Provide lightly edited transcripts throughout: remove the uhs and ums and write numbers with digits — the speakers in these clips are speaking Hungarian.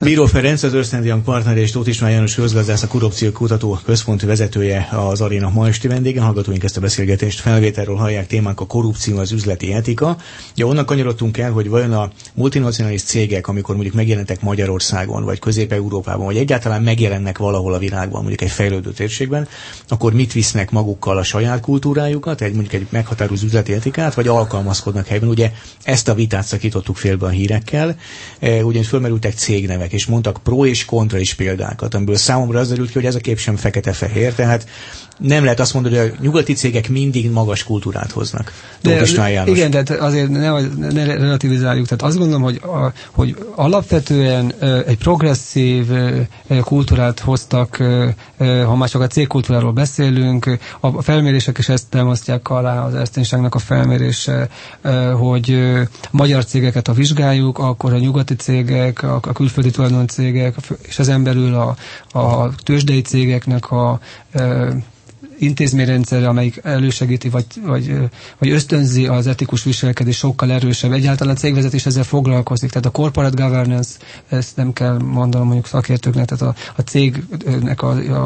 Bíró Ferenc, az Ernst & Young partner, és Tóth István János közgazdász, a Korrupciókutató Központ vezetője az Aréna ma esti vendége. Hallgatóink ezt a beszélgetést felvételről hallják, témánk a korrupció, az üzleti etika. Ja, onnan kanyarodtunk el, hogy vajon a multinacionális cégek, amikor mondjuk megjelentek Magyarországon, vagy Közép-Európában, vagy egyáltalán megjelennek valahol a világban, mondjuk egy fejlődő térségben, akkor mit visznek magukkal, a saját kultúrájukat, mondjuk egy meghatározó üzleti etikát, vagy alkalmazkodnak helyben. Ugye ezt a vitát szakítottuk félbe a hírekkel, ugyanis fölmerültek cégnevek, és mondtak pro és kontra is példákat, amiből számomra az derült ki, hogy ez a kép sem fekete-fehér, tehát nem lehet azt mondani, hogy a nyugati cégek mindig magas kultúrát hoznak. Igen, tehát azért ne relativizáljuk. Tehát azt gondolom, hogy alapvetően egy progresszív kultúrát hoztak, ha már csak a cégkultúráról beszélünk, a felmérések is ezt támasztják alá, az Ernst & Youngnak a felmérése, hogy magyar cégeket, ha vizsgáljuk, akkor a nyugati cégek, a külföldi tulajdonú cégek, és ezen belül a tőzsdei cégeknek a intézményrendszerre, amelyik elősegíti, vagy ösztönzi az etikus viselkedés sokkal erősebb. Egyáltalán a cégvezetés ezzel foglalkozik. Tehát a corporate governance, ezt nem kell mondanom mondjuk szakértőknek, tehát a cégnek,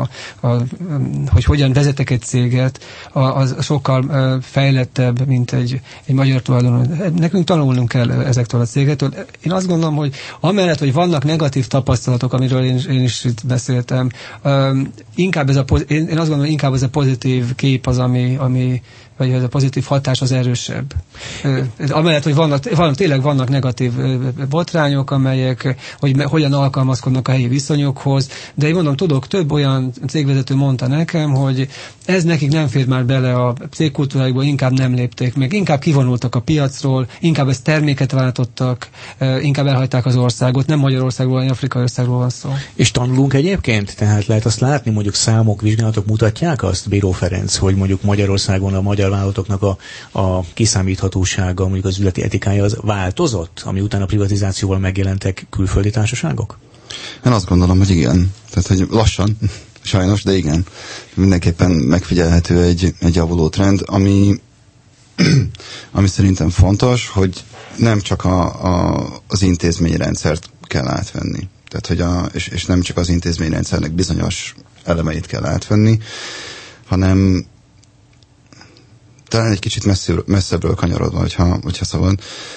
hogy hogyan vezetek egy céget, az sokkal fejlettebb, mint egy magyar tulajdonú. Nekünk tanulnunk kell ezektől a cégektől. Én azt gondolom, hogy amellett, hogy vannak negatív tapasztalatok, amiről én is itt beszéltem, inkább én azt gondolom, inkább ez a pozitív kép az, vagy ez a pozitív hatás az erősebb. Amellett, hogy tényleg vannak negatív botrányok, amelyek, hogy hogyan alkalmazkodnak a helyi viszonyokhoz, de én mondom, tudok, több olyan cégvezető mondta nekem, hogy ez nekik nem fér már bele a cégkultúrájukba, inkább nem lépték meg, inkább kivonultak a piacról, inkább ezt terméket váltottak, inkább elhagyták az országot, nem Magyarországról, hanem afrikai országról van szó. És tanulunk egyébként? Tehát lehet azt látni, mondjuk számok, vizsgálatok mutatják azt, Bíró Ferenc, hogy mondjuk Magyarországon a magyar vállalatoknak a kiszámíthatósága, mondjuk az üzleti etikája az változott, ami után a privatizációval megjelentek külföldi társaságok? Én azt gondolom, hogy igen. Tehát, hogy lassan, sajnos, de igen. Mindenképpen megfigyelhető egy javuló trend, ami szerintem fontos, hogy nem csak az intézményrendszert kell átvenni. Tehát, és nem csak az intézményrendszernek bizonyos elemeit kell átvenni, hanem talán egy kicsit messzebbről kanyarodva, hogyha szabad.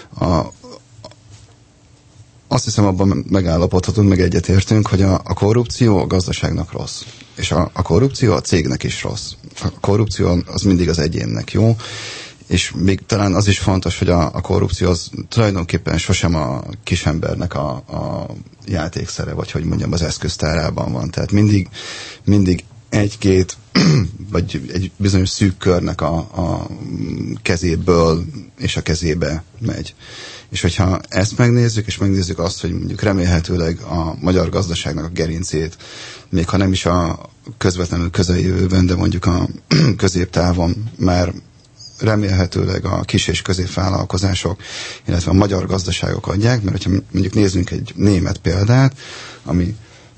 Azt hiszem, abban megállapodhatunk, meg egyetértünk, hogy a korrupció a gazdaságnak rossz. És a korrupció a cégnek is rossz. A korrupció az mindig az egyénnek jó, és még talán az is fontos, hogy a korrupció az tulajdonképpen sosem a kisembernek a játékszere, vagy hogy mondjam, az eszköztárában van. Tehát mindig egy-két vagy egy bizonyos szűk körnek a kezéből és a kezébe megy. És hogyha ezt megnézzük, és megnézzük azt, hogy mondjuk remélhetőleg a magyar gazdaságnak a gerincét, még ha nem is a közvetlenül közeljövőben, de mondjuk a középtávon már remélhetőleg a kis- és középvállalkozások, illetve a magyar gazdaságok adják, mert hogyha mondjuk nézzünk egy német példát, ami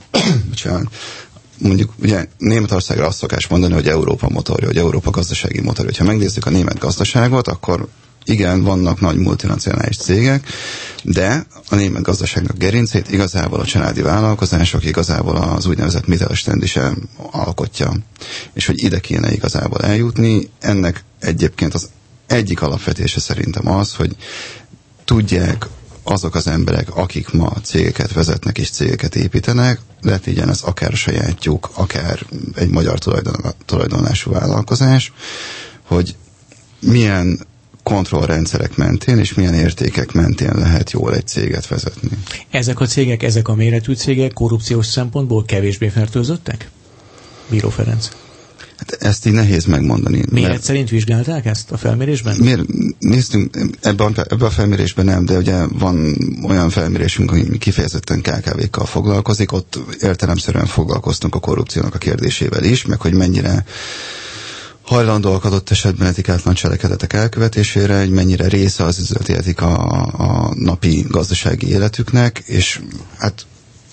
mondjuk ugye Németországra azt szokás mondani, hogy Európa motorja, hogy Európa gazdasági motorja. Ha megnézzük a német gazdaságot, akkor igen, vannak nagy multinacionális cégek, de a német gazdaságnak gerincét igazából a családi vállalkozások, igazából az úgynevezett Mittelstand is alkotja. És hogy ide kéne igazából eljutni, ennek egyébként az egyik alapvetése szerintem az, hogy tudják azok az emberek, akik ma cégeket vezetnek és cégeket építenek, lehet így ez akár a sajátjuk, akár egy magyar tulajdonlású vállalkozás, hogy milyen kontrollrendszerek mentén és milyen értékek mentén lehet jól egy céget vezetni. Ezek a cégek, ezek a méretű cégek korrupciós szempontból kevésbé fertőzöttek? Bíró Ferenc. Hát ezt így nehéz megmondani. Méret szerint vizsgálták ezt a felmérésben? Miért néztünk, ebben a felmérésben nem, de ugye van olyan felmérésünk, ami kifejezetten KKV-kkal foglalkozik, ott értelemszerűen foglalkoztunk a korrupciónak a kérdésével is, meg hogy mennyire hajlandóak adott esetben etikátlan cselekedetek elkövetésére, hogy mennyire része az üzleti etika a napi gazdasági életüknek, és hát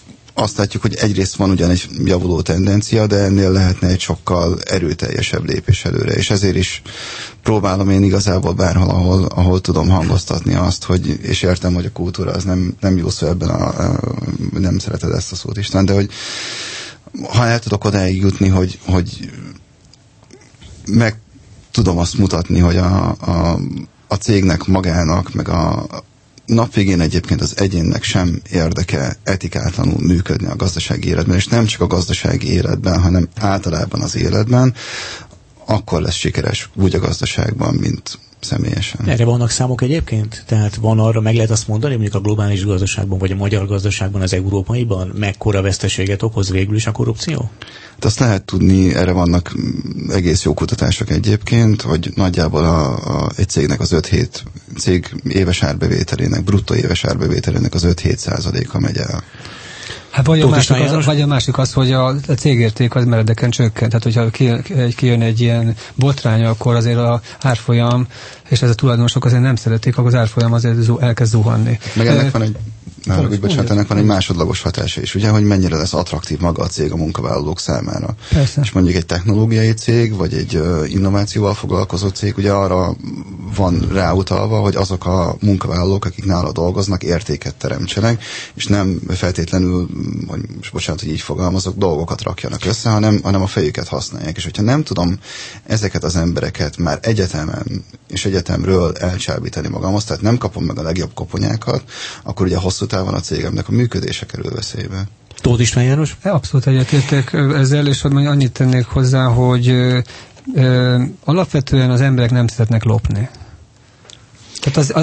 azt látjuk, hogy egyrészt van ugyan egy javuló tendencia, de ennél lehetne egy sokkal erőteljesebb lépés előre, és ezért is próbálom én igazából bárhol, ahol tudom hangoztatni azt, hogy, és értem, hogy a kultúra az nem jó szó ebben nem szereted ezt a szót, István, de hogy ha el tudok odáig jutni, hogy meg tudom azt mutatni, hogy a cégnek magának, meg a nap végén egyébként az egyénnek sem érdeke etikátlanul működni a gazdasági életben, és nem csak a gazdasági életben, hanem általában az életben, akkor lesz sikeres úgy a gazdaságban, mint személyesen. Erre vannak számok egyébként? Tehát van arra, meg lehet azt mondani, mondjuk a globális gazdaságban, vagy a magyar gazdaságban, az európaiban mekkora veszteséget okoz végül is a korrupció? Hát azt lehet tudni, erre vannak egész jó kutatások egyébként, hogy nagyjából egy cégnek az 5-7 cég éves árbevételének, bruttó éves árbevételének az 5-7%-a megy el. Hát vagy a másik az, hogy a cégérték az meredeken csökkent. Tehát, hogyha kijön egy ilyen botrány, akkor azért az árfolyam, és ez a tulajdonosok azért nem szeretik, akkor az árfolyam azért elkezd zuhanni. Meg ennek van egy ennek van egy másodlagos hatása is, ugye, hogy mennyire lesz attraktív maga a cég a munkavállalók számára. Persze. És mondjuk egy technológiai cég, vagy egy innovációval foglalkozó cég, ugye arra van ráutalva, hogy azok a munkavállalók, akik nála dolgoznak, értéket teremtsenek, és nem feltétlenül, bocsánat, hogy így fogalmazok, dolgokat rakjanak össze, hanem a fejüket használják. És hogyha nem tudom ezeket az embereket már egyetemen és egyetemről elcsábítani magamhoz, tehát nem kapom meg a legjobb koponyákat, akkor ugye hosszú távon a cégemnek a működése kerül veszélybe. Tóth István János? Abszolút egyetértek ezzel, és annyit tennék hozzá, hogy alapvetően az emberek nem szeretnek lopni. Tehát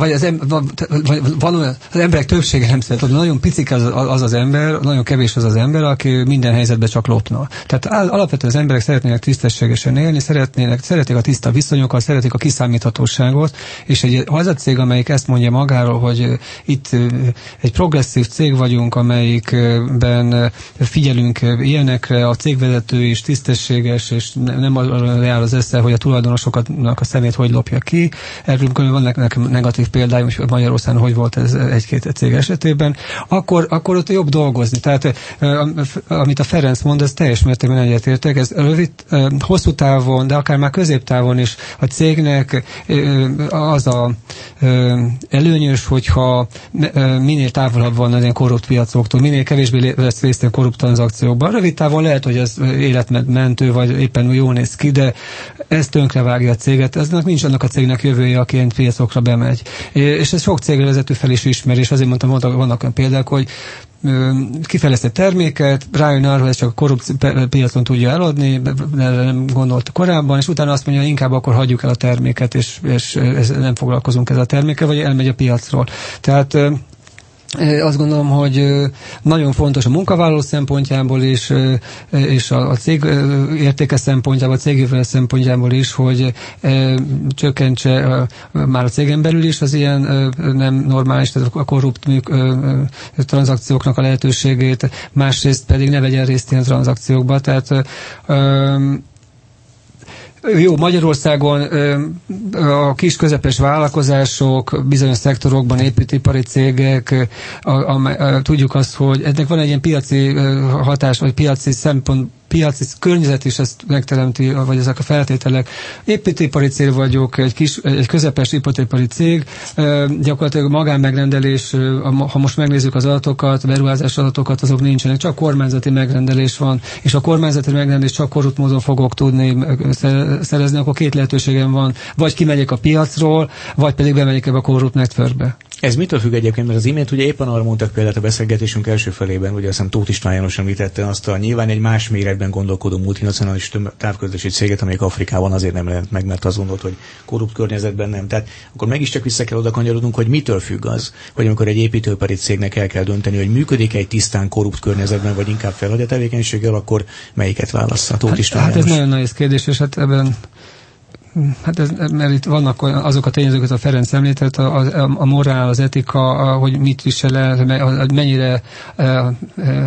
az emberek többsége nem szeret lopni. Nagyon picik az ember, nagyon kevés az ember, aki minden helyzetben csak lopna. Tehát alapvetően az emberek szeretnének tisztességesen élni, szeretik a tiszta viszonyokat, szeretik a kiszámíthatóságot, és az a cég, amelyik ezt mondja magáról, hogy itt egy progresszív cég vagyunk, amelyikben figyelünk ilyenekre, a cégvezető is tisztességes, és nem arra jár az esze, hogy a tulajdonosoknak a szemét hogy lopja ki. Erről van nekem negatív példáim, hogy Magyarországon hogy volt ez egy-két cég esetében, akkor ott jobb dolgozni. Tehát amit a Ferenc mond, ez teljes mértékben egyetértek, ez rövid, hosszú távon, de akár már középtávon is a cégnek az a előnyös, hogyha minél távolabb van az ilyen korrupt piacoktól, minél kevésbé lesz részt a korrupt tranzakciókban. Rövid távon lehet, hogy ez életmentő, vagy éppen jól néz ki, de ez tönkrevágja a céget. Eznek nincs annak a cégnek jövője, aki ilyen piacokra bemegy. És ez sok cégvezető fel is ismer, és azért mondtam, vannak olyan példák, hogy kifejlesztett terméket, rájön arra, hogy ez csak a korrupt piacon tudja eladni, erre nem gondolta korábban, és utána azt mondja, inkább akkor hagyjuk el a terméket, és nem foglalkozunk ezzel a termékkel, vagy elmegy a piacról. Tehát azt gondolom, hogy nagyon fontos a munkavállaló szempontjából is, és a cég értéke szempontjából, a cégjövője szempontjából is, hogy csökkentse már a cégen belül is az ilyen nem normális, tehát a korrupt tranzakcióknak a lehetőségét, másrészt pedig ne vegyen részt ilyen tranzakciókba. Tehát jó, Magyarországon a kis közepes vállalkozások, bizonyos szektorokban építőipari cégek, tudjuk azt, hogy ennek van egy ilyen piaci hatás, vagy piaci szempont, piaci környezet is ezt megteremti, vagy ezek a feltételek. Építőipari cég vagyok, egy közepes építőipari cég, gyakorlatilag magánmegrendelés, ha most megnézzük az adatokat, beruházás adatokat, azok nincsenek, csak kormányzati megrendelés van, és a kormányzati megrendelés csak korrupt módon fogok tudni szerezni, akkor két lehetőségem van, vagy kimegyek a piacról, vagy pedig bemegyek ebbe a korrupt networkbe. Ez mitől függ egyébként, mert az imént ugye éppen arra mondtak példát a beszélgetésünk első felében, ugye azt hiszem Tóth István János említette azt nyilván egy más méretben gondolkodó multinacionális távközlési céget, amelyik Afrikában azért nem jelent meg, mert azt gondolt, hogy korrupt környezetben nem. Tehát akkor mégiscsak vissza kell oda kanyarodnunk, hogy mitől függ az, hogy amikor egy építőipari cégnek el kell dönteni, hogy működik egy tisztán korrupt környezetben, vagy inkább felhagy a tevékenységgel, akkor melyiket válassza? Tóth István János. Hát ez nagyon nehéz kérdés, és hát ebben mert itt vannak azok a tényezők, a Ferenc említett, a morál, az etika, hogy mit visel el, mennyire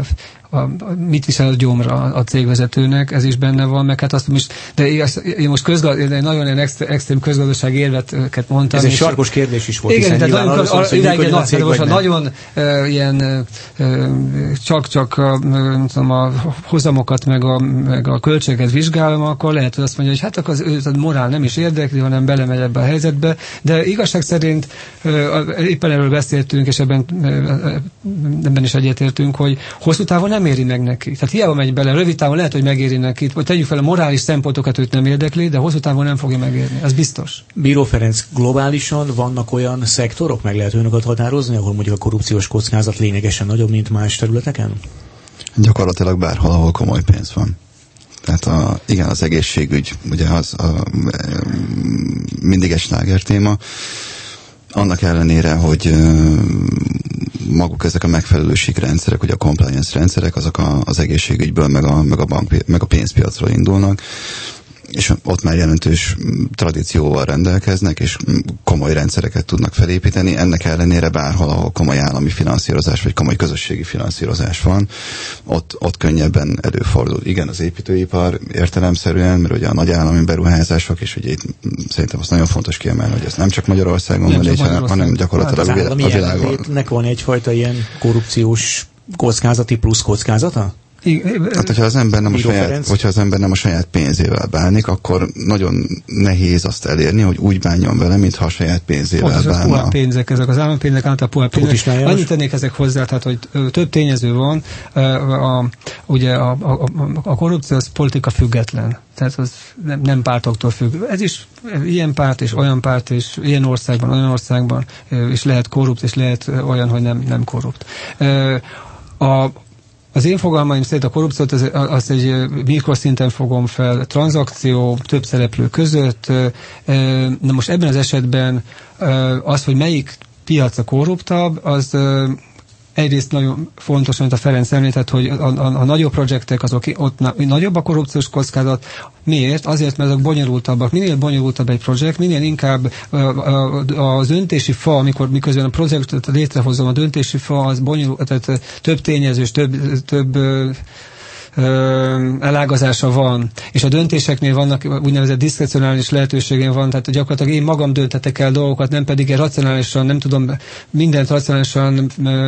mit visel a gyomra a cégvezetőnek, ez is benne van, meg hát azt is, de én most nagyon ilyen extrém közgazdasági érveket mondtam. Ez egy sarkos kérdés is volt, igen, hiszen nyilván arról szól, hogy működjön a cég, vagy nem. Nagyon ilyen csak a hozamokat meg a költségeket vizsgálom, akkor lehet, hogy azt mondja, hogy hát akkor az morál nem is érdekli, hanem belemegy ebbe a helyzetbe, de igazság szerint éppen erről beszéltünk, és ebben is egyetértünk, hogy hosszú távon nem éri meg neki. Tehát hiába megy bele, rövid távon lehet, hogy megéri neki. Tegyük fel a morális szempontokat, őt nem érdekli, de hosszú távon nem fogja megérni. Ez biztos. Bíró Ferenc, globálisan vannak olyan szektorok, meg lehet önöket határozni, ahol mondjuk a korrupciós kockázat lényegesen nagyobb, mint más területeken? Gyakorlatilag bárhol, ahol komoly pénz van. Tehát igen, az egészségügy, ugye az mindig egy sláger téma. Annak ellenére, hogy maguk ezek a megfelelőségrendszerek, ugye a compliance rendszerek, azok az egészségügyből, meg a pénzpiacról indulnak, és ott már jelentős tradícióval rendelkeznek, és komoly rendszereket tudnak felépíteni. Ennek ellenére bárhol, ahol komoly állami finanszírozás, vagy komoly közösségi finanszírozás van, ott könnyebben előfordul. Igen, az építőipar értelemszerűen, mert ugye a nagy állami beruházások, és ugye itt szerintem azt nagyon fontos kiemelni, hogy ez nem csak Magyarországon van, hanem gyakorlatilag hát a világon. Nek van egyfajta ilyen korrupciós kockázati plusz kockázata? Hát, hogyha az ember nem a saját pénzével bánik, akkor nagyon nehéz azt elérni, hogy úgy bánjon vele, mintha a saját pénzével bánna. Ezek pénzek, ezek az állampénzek, által puha pénzek. Annyit tennék ezek hozzá, tehát, hogy több tényező van. Ugye a korrupció az politika független. Tehát az nem pártoktól függ. Ez is ilyen párt és olyan párt, és ilyen országban, olyan országban, és lehet korrupt, és lehet olyan, hogy nem korrupt. Az én fogalmaim szerint a korrupciót az egy mikroszinten fogom fel, tranzakció, több szereplő között. Na most ebben az esetben az, hogy melyik piac a korruptabb, az egyrészt nagyon fontos, amit a Ferenc említett, hogy a nagyobb projektek, azok ott nagyobb a korrupciós kockázat. Miért? Azért, mert azok bonyolultabbak. Minél bonyolultabb egy projekt, minél inkább a döntési fa, miközben a projektet létrehozom, a döntési fa az bonyolult, tehát több tényezős, több elágazása van, és a döntéseknél vannak úgynevezett diszkrecionális lehetőségén van, tehát gyakorlatilag én magam döntetek el dolgokat, nem pedig racionálisan, nem tudom mindent racionálisan,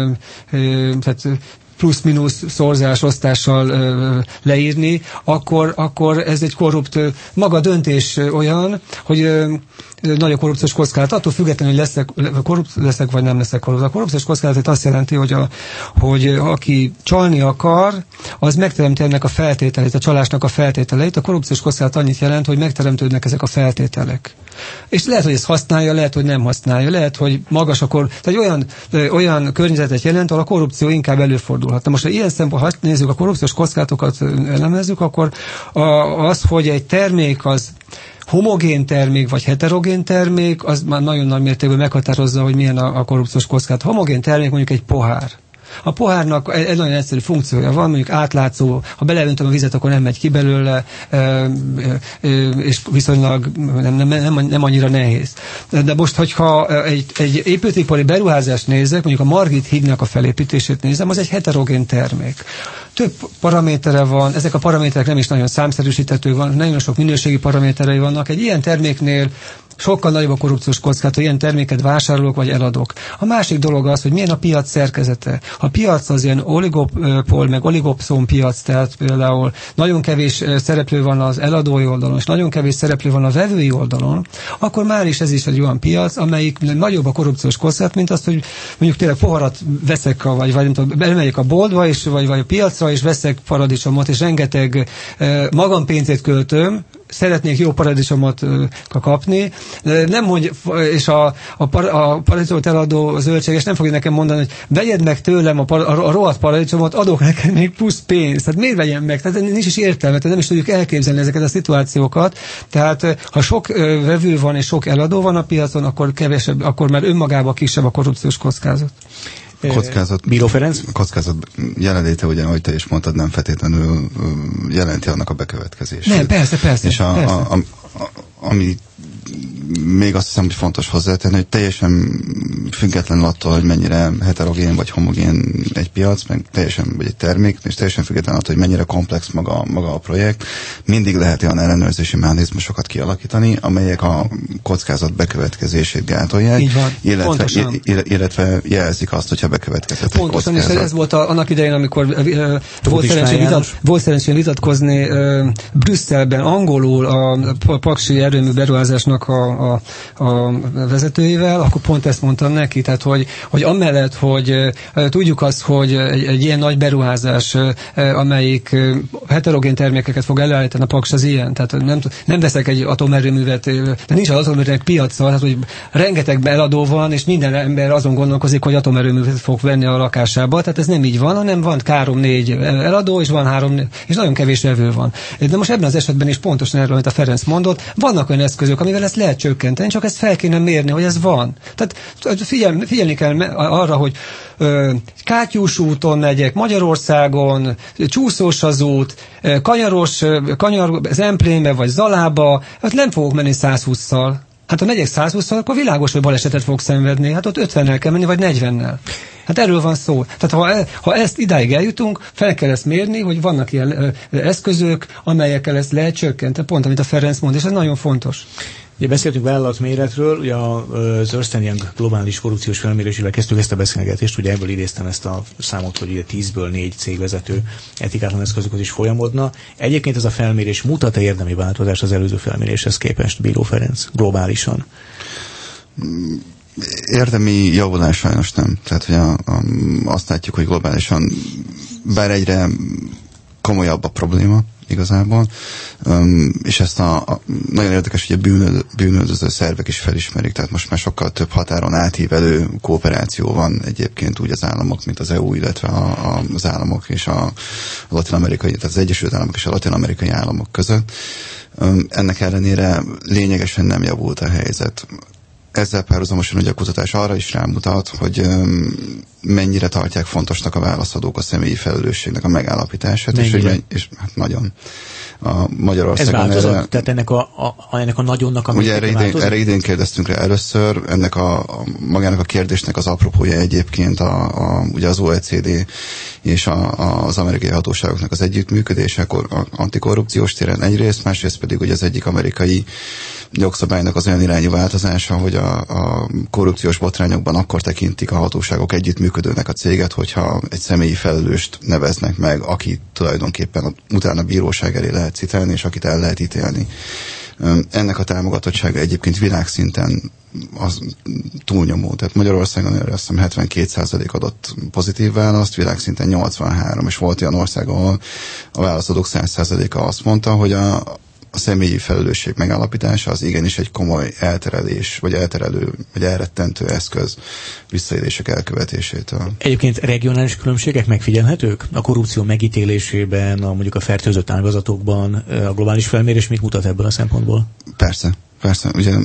tehát plusz-minusz szorzás, osztással leírni, akkor ez egy korrupt, maga döntés olyan, hogy nagy a korrupciós kockázat, attól függetlenül, hogy korrupt leszek, vagy nem leszek korrupt. A korrupciós kockázat azt jelenti, hogy aki csalni akar, az megteremti ennek a feltételeit, a csalásnak a feltételeit. A korrupciós kockázat annyit jelent, hogy megteremtődnek ezek a feltételek. És lehet, hogy ezt használja, lehet, hogy nem használja, lehet, hogy magas tehát olyan környezetet jelent, ahol a korrupció inkább előfordulhat. Na most, ha ilyen szempontból nézzük, a korrupciós kockázatokat elemezzük, akkor az, hogy egy termék az homogén termék, vagy heterogén termék, az már nagyon nagy mértékben meghatározza, hogy milyen a korrupciós kockázat. Homogén termék mondjuk egy pohár. A pohárnak egy nagyon egyszerű funkciója van, mondjuk átlátszó, ha beleöntöm a vizet, akkor nem megy ki belőle, és viszonylag nem annyira nehéz. De most, hogyha egy építőipari beruházást nézek, mondjuk a Margit hídnak a felépítését nézem, az egy heterogén termék. Több paramétere van, ezek a paraméterek nem is nagyon számszerűsíthetők, van, nagyon sok minőségi paraméterei vannak. Egy ilyen terméknél sokkal nagyobb a korrupciós kockázat, hogy ilyen terméket vásárolok vagy eladok. A másik dolog az, hogy milyen a piac szerkezete. A piac az ilyen oligopol, meg oligopszón piac, tehát például nagyon kevés szereplő van az eladói oldalon, és nagyon kevés szereplő van a vevői oldalon, akkor már is ez is egy olyan piac, amelyik nagyobb a korrupciós kockázat, mint azt, hogy mondjuk tényleg poharat veszek, vagy nem tudom, elmegyek a boltba, és, vagy a piacra, és veszek paradicsomot, és rengeteg magampénzét költöm, szeretnék jó paradicsomot kapni, nem mondj, és a paradicsomot eladó zöldséges nem fogja nekem mondani, hogy vegyed meg tőlem a rohadt paradicsomot, adok neked még plusz pénzt. Tehát miért vegyem meg? Tehát nincs is értelme, tehát nem is tudjuk elképzelni ezeket a szituációkat. Tehát ha sok vevő van és sok eladó van a piacon, akkor már önmagában kisebb a korrupciós kockázat. Bíró Ferenc? Kockázat jelenléte, ugyan, ahogy te is mondtad, nem feltétlenül jelenti annak a bekövetkezését. Nem, persze. És ami még azt hiszem, hogy fontos hozzátenni, hogy teljesen függetlenül attól, hogy mennyire heterogén vagy homogén egy piac, meg teljesen, vagy egy termék, és teljesen függetlenül attól, hogy mennyire komplex maga a projekt, mindig lehet olyan ellenőrzési mechanizmusokat kialakítani, amelyek a kockázat bekövetkezését gátolják, illetve jelzik azt, hogyha bekövetkezett egy kockázat. Pontosan, és ez volt annak idején, amikor volt szerencsém vitatkozni Brüsszelben angolul a paksi erőmű beruházásnak a vezetőivel, akkor pont ezt mondtam neki, tehát hogy amellett, hogy tudjuk azt, hogy egy ilyen nagy beruházás, amelyik heterogén termékeket fog előállítani, a Paks az ilyen, tehát nem veszek egy atomerőművet, de nincs az atomerőművek piaca, tehát hogy rengeteg eladó van, és minden ember azon gondolkozik, hogy atomerőművet fog venni a lakásába, tehát ez nem így van, hanem van 3-4 eladó, és van 3, és nagyon kevés vevő van. De most ebben az esetben is pontosan erről, amit a Ferenc mondott, vannak olyan eszközök, amivel ezt lehet csökkenteni, csak ezt fel kéne mérni, hogy ez van. Tehát figyelni kell arra, hogy kátyús úton megyek, Magyarországon, csúszós az út, kanyar Zemplénbe vagy Zalába, hát nem fogok menni 120-szal. Hát ha megyek 120-szal, akkor világos, hogy balesetet fog szenvedni. Hát ott 50-nel kell menni, vagy 40-nel. Hát erről van szó. Tehát ha ezt idáig eljutunk, fel kell ezt mérni, hogy vannak ilyen eszközök, amelyekkel ezt lehet csökkenteni. Pont, amit a Ferenc mond, és ez nagyon fontos. Ugye beszéltünk vállalatméretről, ugye az Ernst & Young globális korrupciós felmérésével kezdtük ezt a beszélgetést, ugye ebből idéztem ezt a számot, hogy ugye 10-ből 4 cégvezető etikátlan eszközökhöz is folyamodna. Egyébként ez a felmérés mutat-e érdemi változás az előző felméréshez képest, Bíró Ferenc, globálisan? Érdemi javulás sajnos nem. Tehát, hogy azt látjuk, hogy globálisan bár egyre komolyabb a probléma igazából, és ezt nagyon érdekes, hogy a bűnöldöző szervek is felismerik, tehát most már sokkal több határon átívelő kooperáció van egyébként úgy az államok, mint az EU, illetve az államok és a latin-amerikai, tehát az Egyesült Államok és a latin-amerikai államok között. Ennek ellenére lényegesen nem javult a helyzet. Ezzel párhuzamosan ugye a kutatás arra is rámutat, hogy mennyire tartják fontosnak a válaszadók a személyi felelősségnek a megállapítását, és hát nagyon. A Magyarországon ez változott? Tehát ennek a nagyonnak a ugye erre idén kérdeztünk rá először, ennek magának a kérdésnek az apropója egyébként ugye az OECD és az amerikai hatóságoknak az együttműködése antikorrupciós téren egyrészt, másrészt pedig ugye az egyik amerikai jogszabálynak az olyan irányú változása, hogy a korrupciós botrányokban akkor tekintik a hatóságok együttműködőnek a céget, hogyha egy személyi felelőst neveznek meg, aki tulajdonképpen utána bíróság elé lehet citálni, és akit el lehet ítélni. Ennek a támogatottsága egyébként világszinten az túlnyomó. Tehát Magyarországon azt hiszem 72% adott pozitív választ, világszinten 83%, és volt olyan ország, ahol a válaszadók 100%-a azt mondta, hogy a személyi felelősség megállapítása az igenis egy komoly elterelés, vagy elterelő, vagy elrettentő eszköz visszaélések elkövetésétől. Egyébként regionális különbségek megfigyelhetők? A korrupció megítélésében, mondjuk a fertőzött ágazatokban a globális felmérés mit mutat ebből a szempontból? Persze. Ugye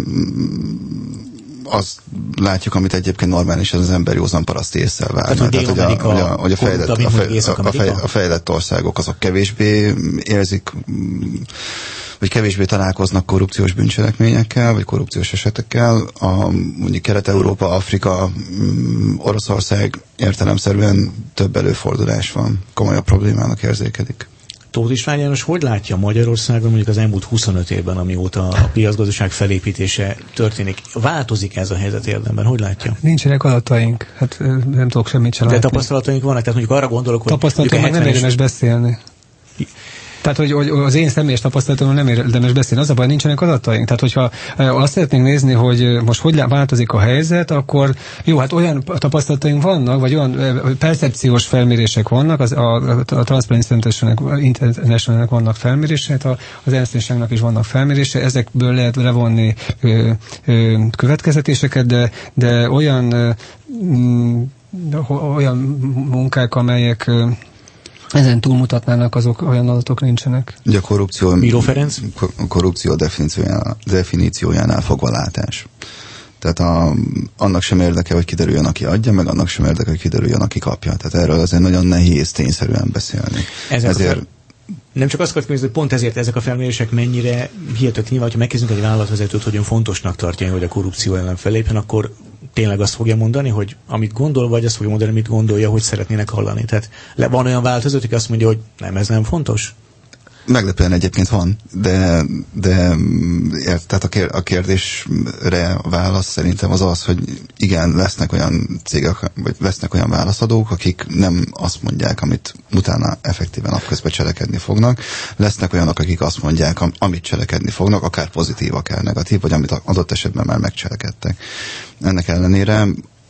azt látjuk, amit egyébként normális az ember józan paraszti ésszel várna. Tehát, hogy a fejlett országok azok kevésbé érzik, vagy kevésbé találkoznak korrupciós bűncselekményekkel, vagy korrupciós esetekkel. Mondjuk Kelet-Európa, Afrika, Oroszország értelemszerűen több előfordulás van, komolyabb problémának érzékelik. Tóth István János, hogy látja Magyarországon mondjuk az elmúlt 25 évben, amióta a piacgazdaság felépítése történik? Változik ez a helyzet érdemben? Hogy látja? Nincsenek adataink, hát nem tudok semmit sem látni. De tapasztalataink vannak, tehát mondjuk arra gondolok, hogy... Tapasztalataink nem érdemes beszélni. Tehát, hogy az én személyes tapasztalatomról nem érdemes beszélni. Az a baj, nincsenek adataink. Tehát, hogyha azt szeretnénk nézni, hogy most hogy változik a helyzet, akkor jó, hát olyan tapasztalataink vannak, vagy olyan percepciós felmérések vannak, a Transparency International-nek vannak felmérések, az Ernst & Youngnak is vannak felmérések, ezekből lehet levonni következetéseket, de olyan munkák, amelyek ezen túlmutatnának, azok olyan adatok nincsenek. Ugye a Bíró Ferenc? korrupció definíciójánál fogva látás. Tehát annak sem érdeke, hogy kiderüljön, aki adja, meg annak sem érdeke, hogy kiderüljön, aki kapja. Tehát erről azért nagyon nehéz tényszerűen beszélni. Nem csak azt akartam, hogy pont ezért ezek a felmérések mennyire hihetetlen nyilván, hogyha megkérdezünk egy vállalatvezetőt, hogy ön fontosnak tartja, hogy a korrupció ellen fellépjen, akkor tényleg azt fogja mondani, hogy amit gondol, vagy azt fogja mondani, amit gondolja, hogy szeretnének hallani. Tehát van olyan vállalatvezető, aki azt mondja, hogy nem, ez nem fontos? Meglepően egyébként van, de tehát a kérdésre a válasz szerintem az, hogy igen, lesznek olyan cégek, vagy lesznek olyan válaszadók, akik nem azt mondják, amit utána effektíven napközben cselekedni fognak. Lesznek olyanok, akik azt mondják, amit cselekedni fognak, akár pozitív, akár negatív, vagy amit adott esetben már megcselekedtek. Ennek ellenére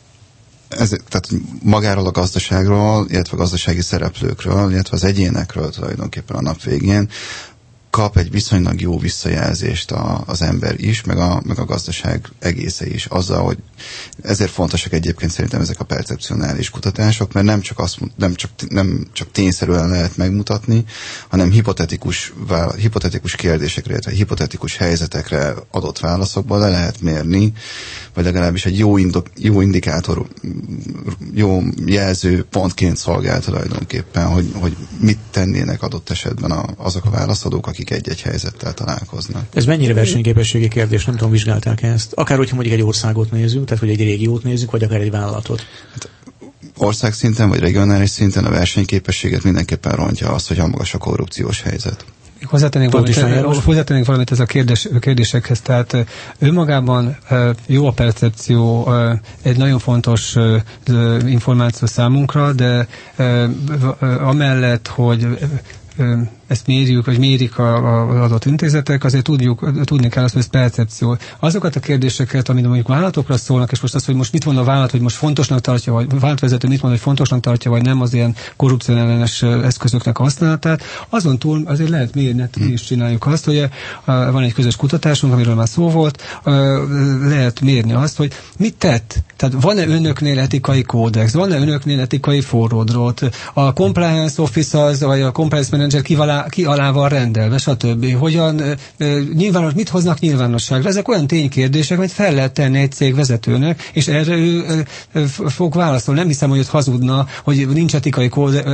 tehát magáról a gazdaságról, illetve a gazdasági szereplőkről, illetve az egyénekről tulajdonképpen a nap végén kap egy viszonylag jó visszajelzést az ember is, meg a gazdaság egésze is. Azzal, hogy ezért fontosak egyébként szerintem ezek a percepcionális kutatások, mert nem csak tényszerűen lehet megmutatni, hanem hipotetikus kérdésekre, illetve hipotetikus helyzetekre adott válaszokban le lehet mérni, vagy legalábbis egy jó indikátor, jó jelző pontként szolgál tulajdonképpen, hogy mit tennének adott esetben azok a válaszadók, akik egy-egy helyzettel találkoznak. Ez mennyire versenyképességi kérdés? Nem tudom, vizsgálták ezt? Akár, hogyha mondjuk egy országot nézünk, tehát hogy egy régiót nézzük, vagy akár egy vállalatot. Hát, országszinten, vagy regionális szinten a versenyképességet mindenképpen rontja az, hogy magas a korrupciós helyzet. Hozzátennénk valamit ez a kérdésekhez, tehát önmagában jó a percepció, egy nagyon fontos információ számunkra, de amellett, hogy ezt mérjük, vagy mérik az adott intézetek, azért tudni kell azt, hogy ez percepció. Azokat a kérdéseket, amit mondjuk vállalatokra szólnak, és most az, hogy most mit mond a vállalat, hogy most fontosnak tartja, vagy vállalatvezető mit mond, hogy fontosnak tartja, vagy nem az ilyen korrupció ellenes eszközöknek használatát, azon túl azért lehet mérni, mi is csináljuk azt, hogy van egy közös kutatásunk, amiről már szó volt, lehet mérni azt, hogy mit tett. Tehát van-e önöknél etikai kódex, van-e önöknél etikai forródrót, a compliance officer, vagy a compliance manager ki alá van rendelve, stb. Hogyan, mit hoznak nyilvánosságra? Ezek olyan ténykérdések, amit fel lehet tenni egy cég vezetőnek, és erre ő fog válaszolni. Nem hiszem, hogy ott hazudna, hogy nincs etikai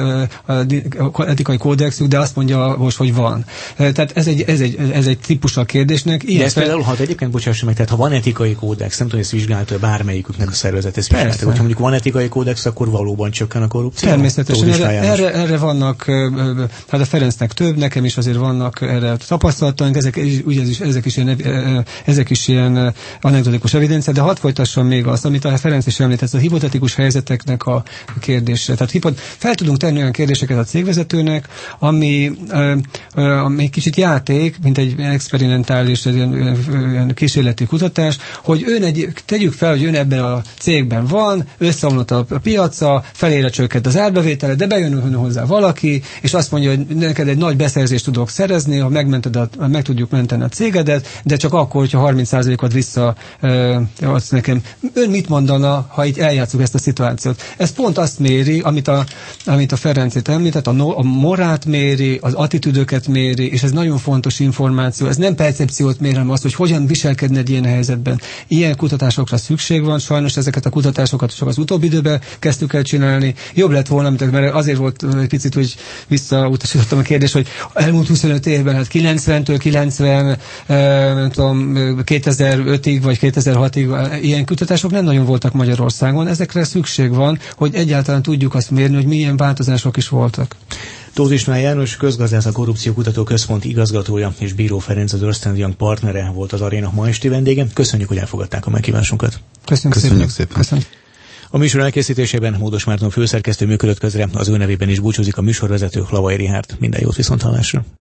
kódexük, de azt mondja most, hogy van. Tehát ez egy típus a kérdésnek. De ez például, ha egyébként bocsássa meg, tehát ha van etikai kódex, nem tudom, hogy ezt vizsgálta bármelyiküknek a szervezet, ezt vizsgálta, hogyha mondjuk van etikai kódex, akkor valóban csökken a korrupció. Természetesen. Erre vannak, hát a Ferencnek több, nekem is azért vannak erre tapasztalataink, ezek is ilyen anekdotikus evidencia, de hadd folytassam még azt, amit a Ferenc is említett, a hipotetikus helyzeteknek a kérdése. Tehát fel tudunk tenni olyan kérdéseket a cégvezetőnek, ami kicsit játék, mint egy experimentális, egy kísérleti kutatás, hogy tegyük fel, hogy ön ebben a cégben van, összeomlott a piaca, felére csökkent az árbevétele, de bejön hozzá valaki, és azt mondja, hogy neked egy nagy beszerzést tudok szerezni, ha meg tudjuk menteni a cégedet, de csak akkor, hogyha 30%-ot visszaadsz nekem. Ön mit mondana, ha így eljátszuk ezt a szituációt? Ez pont azt méri, amit a Ferencét említett, a morált méri, az attitűdöket méri, és ez nagyon fontos információ. Ez nem percepciót mér, hanem az, hogy hogyan viselkedne egy ilyen helyzetben. Ilyen kutatásokra szükség van, sajnos ezeket a kutatásokat csak az utóbbi időben kezdtük el csinálni. Jobb lett volna, mert azért volt egy picit, hogy visszautasítottam a kérdést, hogy elmúlt 25 évben, hát 90-től 2005-ig vagy 2006-ig ilyen kutatások nem nagyon voltak Magyarországon. Ezekre szükség van, hogy egyáltalán tudjuk azt mérni, hogy milyen változások is voltak. Tóth István János, közgazdász, a Korrupciókutató Központ igazgatója, és Bíró Ferenc, az Ernst & Young partnere volt az Aréna ma esti vendége. Köszönjük, hogy elfogadták a meghívásunkat. Köszönjük szépen. Köszönjük. A műsor elkészítésében Módos Márton főszerkesztő működött közre, az ő nevében is búcsúzik a műsorvezető, Lavai Richárd. Minden jót, viszonthallásra.